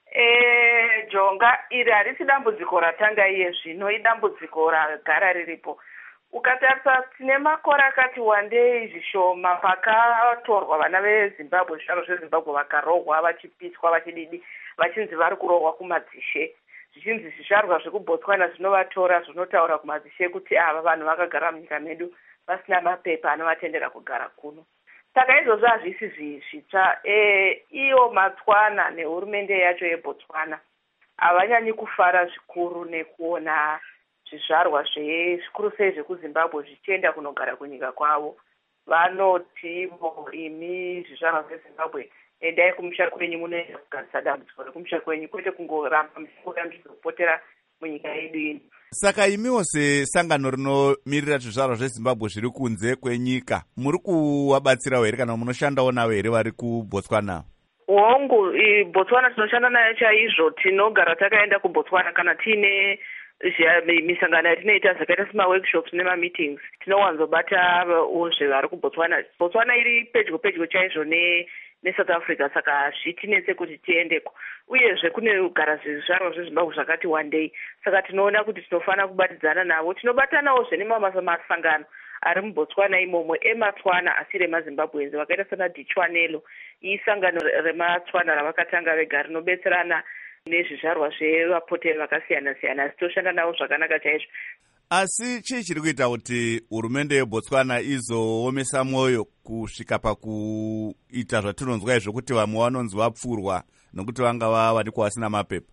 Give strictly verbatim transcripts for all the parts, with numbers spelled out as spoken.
E, Jonga, iri harisi dambudziko ratanga iye zvino, idambudziko ragara riripo. Ukatarisa tine makore akati wandei zvishoma pakatorwa vana veZimbabwe, zvisharo zveZimbabwe vakarohwa, vachipiswa, vachididi, vachinzi vari kurohwa kumadzishe. Zvichinzi zvizvarwa zvekuBotswana zvinovatora zvinotaura kumadzishe kuti ava vanhu vakagara munyika medu vasina mapepa anovatendera kugara kuno. Saka izvozvo hazvisi zvitsva. E, iyo Matswana nehurumende yacho yeBotswana havanyanyi kufara zvikuru nekuona zvizvarwa zvikuru sei zvekuZimbabwe zvichienda kunogara kunyika kwavo. Vanoti ivo imi zvizvarwa zveZimbabwe endai kumusha kwenyu munoenda kugarisa dambudziko rekumusha kwenyu, kwete kungoramba muchipotera munyika yedu ino. Saka imiwo sesangano rinomirira zvizvarwa zveZimbabwe zviri kunze kwenyika, muri kuvabatsirawo here kana munoshandawo navo here vari kuBotswana? Hongu, Botswana tinoshanda nayo chaizvo. Tinogara takaenda kuBotswana kana tiine misangano yatinoita zvakaita semaworkshops nemameetings. Tinowanzobata zvevari kuBotswana. Botswana iri pedyo pedyo chaizvo ne neSouth Africa, saka hazvitinetse kuti tiendeko. Uyezve kune kugara zvizvarwa zveZimbabwe zvakati wandei, saka tinoona kuti tinofanira kubatidzana navo. Tinobatanawo masangano ari muBotswana imomo eMatswana asi remaZimbabwenzi vakaita sana Dichwanelo, isangano rematswana ravakatanga vega rinobetserana nezvizvarwa zvevapoteri vakasiyana siyana, asi toshanda navo zvakanaka chaizvo. Asi chii chiri kuita kuti hurumende yeBotswana izoomesa mwoyo kusvika pakuita zvatinonzwa izvo kuti vamwe vanonzi vapfurwa nokuti vanga vawanikwa vasina mapepa?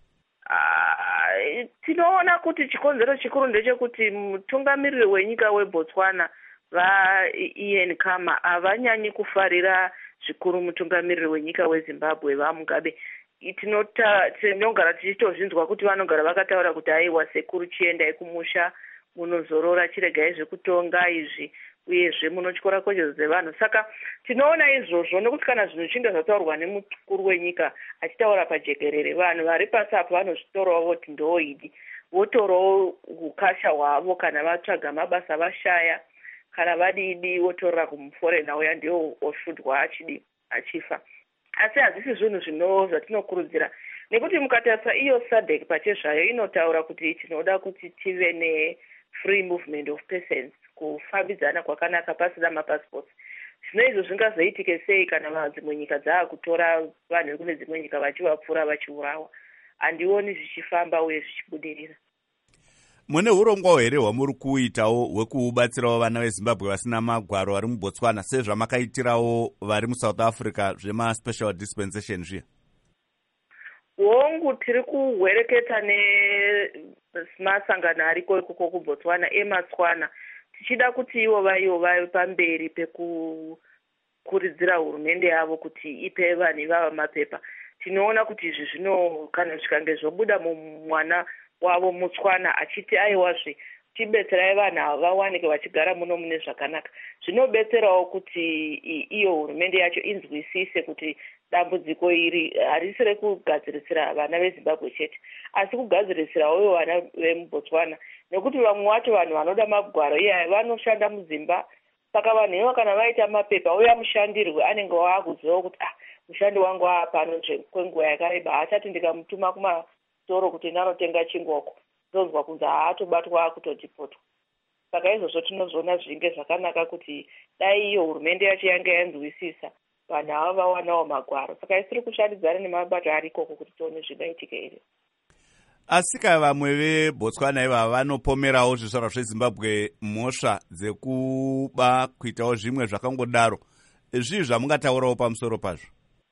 Uh, tinoona kuti chikonzero chikuru ndechekuti mutungamiriri wenyika weBotswana vaIan Khama havanyanyi kufarira zvikuru mutungamiriri wenyika weZimbabwe vaMugabe. Tinota tinogara tichitozvinzwa kuti vanogara vakataura kuti aiwa sekuru chiendai kumusha munozorora chiregai zvekutonga izvi uyezve munotyora kodzero dzevanhu. Saka tinoona izvozvo nokuti kana zvinhu zvichinge zvataurwa nemukuru wenyika achitaura pajekerere, vanhu vari pasi apo vanozvitorawo voti ndoidi, votorawo ukasha hwavo kana vatsvaga mabasa vashaya, kana vadidi votorera kumuforena uya ndiwo oshudwa achidi achifa. Asi hazvisi zvinhu zvino zvatinokurudzira, nekuti mukatarisa iyo SADC pachezvayo inotaura kuti tinoda kuti tive ne-free movement of persons, kufambidzana kwakanaka pasina mapassports. Zvino izvo zvingazoitike sei kana dzimwe nyika dzaakutora vanhu kune dzimwe nyika vachivapfura vachiurawa? Handioni zvichifamba uye zvichibudirira. Mune urongwa here hwamuri kuitawo hwekubatsirawo vana veZimbabwe vasina magwaro vari muBotswana sezvamakaitirawo vari muSouth Africa zvema-special dispensation zviya? Hongu, tiri kuhwereketa nemasangano ariko ikoko kuBotswana eMatswana, tichida kuti ivo vaivo vave pamberi pekukuridzira hurumende yavo kuti ipe vanhu ivava mapepa. Tinoona kuti izvi zvino kana zvikange zvobuda mumwana wavo Mutswana achiti aiwazve tibetserai vanhu ava vawanike vachigara muno mune zvakanaka, zvinobetserawo kuti iyo hurumende yacho inzwisise kuti dambudziko iri harisi rekugadzirisira vana veZimbabwe chete, asi kugadzirisirawo vana vemuBotswana, nekuti vamwe wacho vanhu vanoda magwaro iyaya vanoshanda mudzimba. Saka vanhu ivo kana vaita mapepa uya mushandirwe anenge waakuziva kuti ah, mushandi wangu waapano kwenguva yakareba, haachati ndikamutuma kumatoro kuti ndanotenga chingoko ndonzwa kunzi haatobatwa akutodhipotwa. Saka izvozvo tinozoona zvinge zvakanaka kuti dai iyo hurumende yacho yange yanzwisisa vanhu ava vawanawo magwaro. Saka isiri kushandidzana nemabato arikoko kuti tione zvingaitika here. Asika vamwe veBotswana ivava vanopomerawo zvizvarwa zveZimbabwe mhosva dzekuba kuitawo zvimwe zvakangodaro. Zvii zvamungataurawo pamusoro pazvo?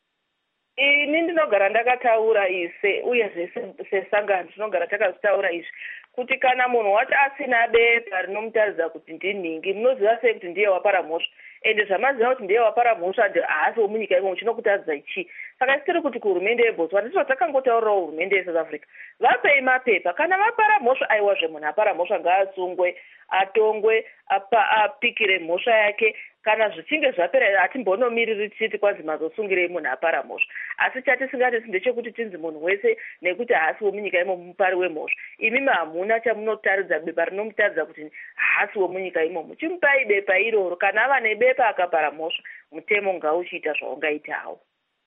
Ini ndinogara ndakataura ise uye sesangano tinogara takazitaura izvi kuti kana munhu wacho asina bepa rinomutaridza kuti ndinhingi, munoziva sei kuti ndiye wapara mhosva? Ende zvamaziva kuti ndiye wapara mhosva haasi womunyika imomo chinokutadza ichi. Saka tiri kuti kuhurumende yeBotswana ndizvo takangotaurirawo hurumende yeSouth Africa, vapei mapepa. Kana vapara mhosva, aiwazve munhu apara mhosva ngaasungwe, atongwe, apikire mhosva yake. Kana zvichinge zvapera hatimbonomiriri tichiti kwanzi mazosungirei munhu apara mhosva, asi chatisingatisi ndechekuti tinzi munhu wese nekuti haasi womunyika imomo mupari wemhosva. Imimi hamuna chamunotaridza bepa rinomutaridza kuti haasi womunyika imomo, chimupai bepa iroro. Kana ava nebepa akapara mhosva, mutemo ngauchiita zvaungaitawo.